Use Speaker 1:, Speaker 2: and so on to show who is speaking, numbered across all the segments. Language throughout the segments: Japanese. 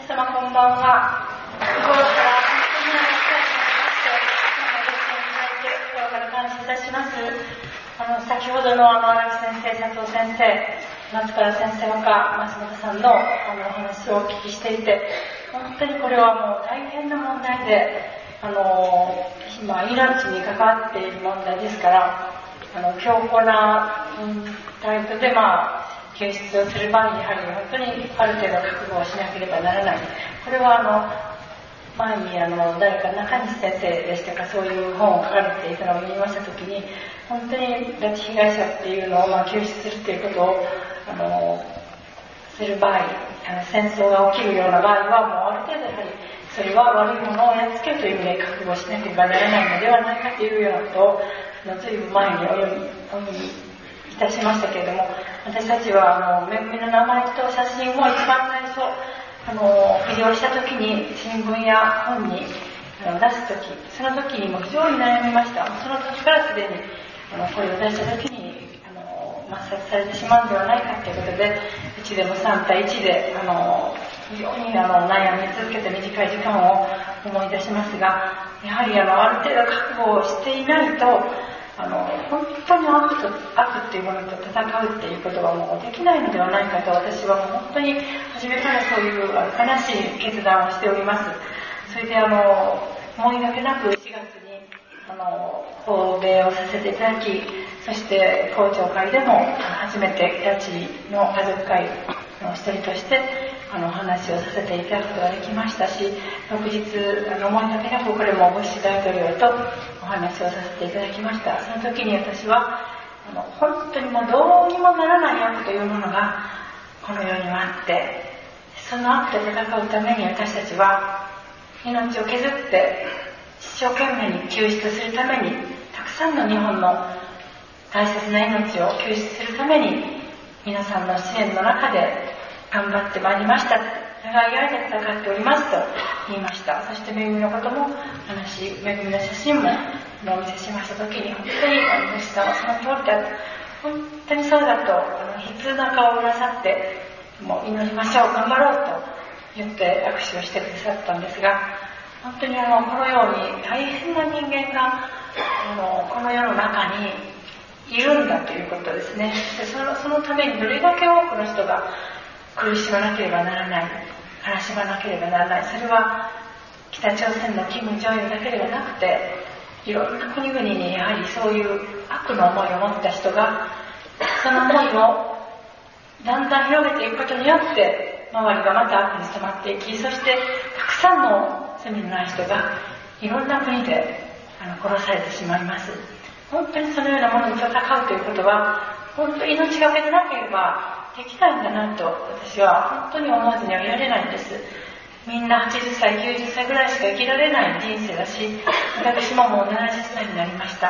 Speaker 1: 皆様こんばんは。日頃から本当に心から感謝いたします。先ほどの荒木先生、佐藤先生、松原先生のか松本さんのお話をお聞きしていて、本当にこれはもう大変な問題で、今命に関わっている問題ですから、強固なタイプで救出をする場合にやはり本当にある程度覚悟をしなければならない。これは前に誰か中西先生でしたか、そういう本を書かれていたのを読みましたときに、本当に拉致被害者っていうのを救出するということをする場合、戦争が起きるような場合はもうある程度やはりそれは悪いものをやっつけるという意味で覚悟しなければならないのではないかというようなことをずいぶん前にお読みいたしましたけれども、私たちはめぐみの名前と写真を一番最初浮上した時に新聞や本に出す時、その時にも非常に悩みました。その時からすでにこれを出した時に抹殺されてしまうのではないかということで、1でも3対1で非常に悩み続けて短い時間を思い出しますが、やはりある程度覚悟をしていないと本当に悪っていうものと戦うっていうことはもうできないのではないかと、私はもう本当に初めからそういう悲しい決断をしております。それで思いがけなく4月に訪米をさせていただき、そして公聴会でも初めて拉致の家族会の一人としてお話をさせていただくことができましたし、翌日思いがけなくこれもブッシュ大統領とお話をさせていただきました。その時に私は本当にもうどうにもならない悪というものがこの世にはあって、その悪と戦うために私たちは命を削って一生懸命に救出するために、たくさんの日本の大切な命を救出するために皆さんの支援の中で頑張ってまいりました。長い間戦っておりますと言いました。そしてめぐみのこともめぐみの写真もお見せしました時に、本当に吉さんはその通りだと、本当にそうだと悲痛な顔をなさって、もう祈りましょう、頑張ろうと言って握手をしてくださったんですが、本当にこのように大変な人間がこの世の中にいるんだということですね。でそのためにどれだけ多くの人が苦しまなければならない、悲しまなければならない。それは北朝鮮の金正恩だけではなくて、いろんな国々にやはりそういう悪の思いを持った人が、その思いをだんだん広げていくことによって周りがまた悪に染まっていき、そしてたくさんの罪のない人がいろんな国で殺されてしまいます。本当にそのようなものに戦うということは本当に命がけでなければできないんだなと、私は本当に思わずにはいられないんです。みんな80歳90歳ぐらいしか生きられない人生だし、私ももう70歳になりました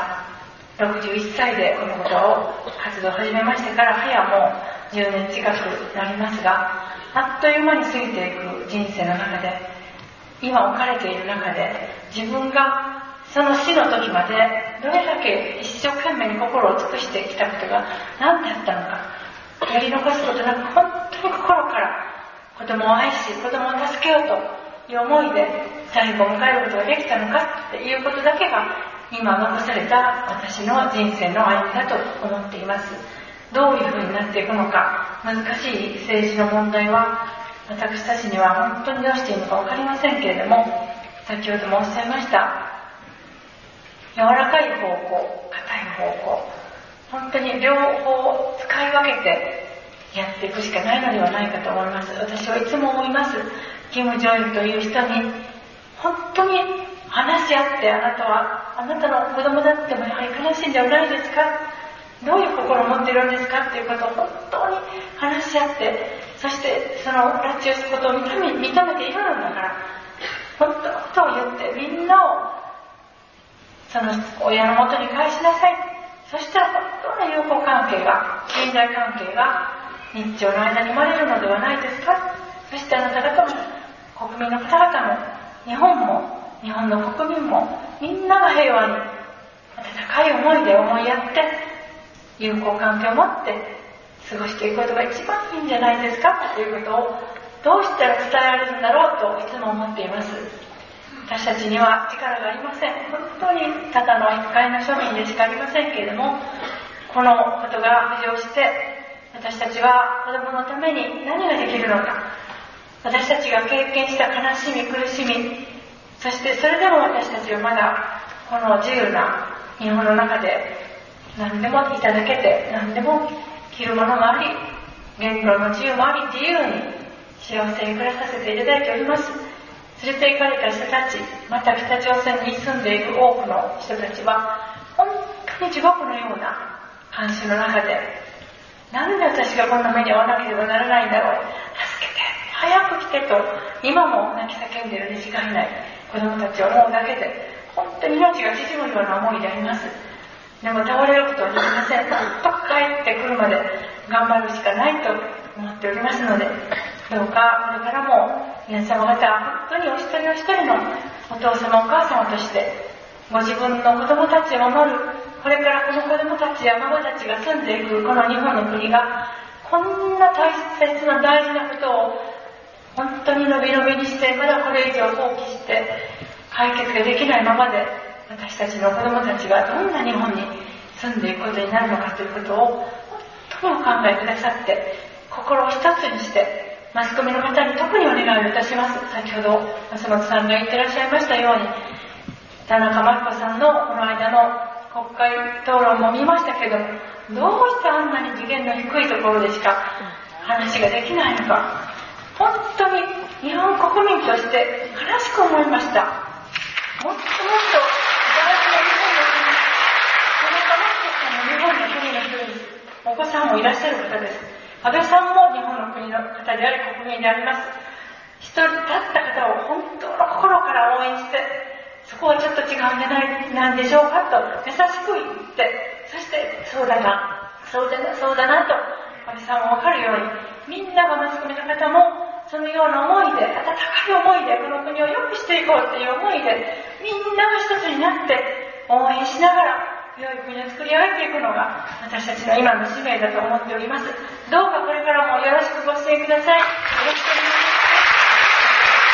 Speaker 1: 。61歳でこのことを活動を始めましてから早もう10年近くなりますが、あっという間に過ぎていく人生の中で、今置かれている中で、自分がその死の時までどれだけ一生懸命に心を尽くしてきたことが何だったのか、やり残すことなく本当に心から子供を愛し子供を助けようという思いで最後を迎えることができたのかっていうことだけが今残された私の人生の歩みだと思っています。どういうふうになっていくのか、難しい政治の問題は私たちには本当にどうしていいのか分かりませんけれども、先ほどもおっしゃいました柔らかい方向、硬い方向、本当に両方使い分けてやっていくしかないのではないかと思います。私はいつも思います。キム・ジョンイルという人に本当に話し合って、あなたはあなたの子供だってもやはり悲しいんじゃないですか、どういう心を持っているんですかっていうことを本当に話し合って、そしてその拉致をすることを認めているのだから、本当のことを言ってみんなをその親の元に返しなさい。そしたら本当の友好関係が、信頼関係が日朝の間に生まれるのではないですか。そしてあなた方も国民の方々も日本の国民もみんなが平和に温かい思いで思いやって友好関係を持って過ごしていくことが一番いいんじゃないですかということをどうしたら伝えられるんだろうといつも思っています。私たちには力がありません。本当にただの一介の庶民でしかありませんけれども、このことが浮上して私たちは子供のために何ができるのか、私たちが経験した悲しみ苦しみ、そしてそれでも私たちはまだこの自由な日本の中で何でもいただけて、何でも着るものもあり、言論の自由もあり、自由に幸せに暮らさせていただいております。連れて行かれた人たち、また北朝鮮に住んでいる多くの人たちは本当に地獄のような監視の中で、なんで私がこんな目に遭わなければならないんだろう、助けて、早く来てと今も泣き叫んでいるに違いない子供たちを思うだけで本当に命が縮むような思いであります。でも倒れることはできません。と帰ってくるまで頑張るしかないと思っておりますので、どうかこれからも皆様方本当にお一人お一人のお父様お母様としてご自分の子供たちを守る、これからこの子供たちや孫たちが住んでいくこの日本の国がこんな大切な大事なことを本当に伸び伸びにして、まだこれ以上放棄して解決ができないままで私たちの子供たちがどんな日本に住んでいくことになるのかということを本当にお考えくださって、心を一つにしてマスコミの方に特にお願いをいたします。先ほど松本さんが言ってらっしゃいましたように、田中真紀子さんのこの間の国会討論も見ましたけど、どうしてあんなに次元の低いところでしか話ができないのか、本当に日本国民として悲しく思いました。もっともっと大事な日本の国です。田中真紀子さんも日本の国の人です。お子さんもいらっしゃる方です。安倍さんも日本の国の方であり国民であります。一人立った方を本当の心から応援して、そこはちょっと違うんじゃないでしょうかと優しく言って、そしてそうだなと安倍さんも分かるように、みんながマスコミの方もそのような思いで、温かい思いでこの国を良くしていこうという思いで、みんなが一つになって応援しながら良い国を作り上げていくのが私たちの今の使命だと思っております。どうかこれからもよろしくご支援ください。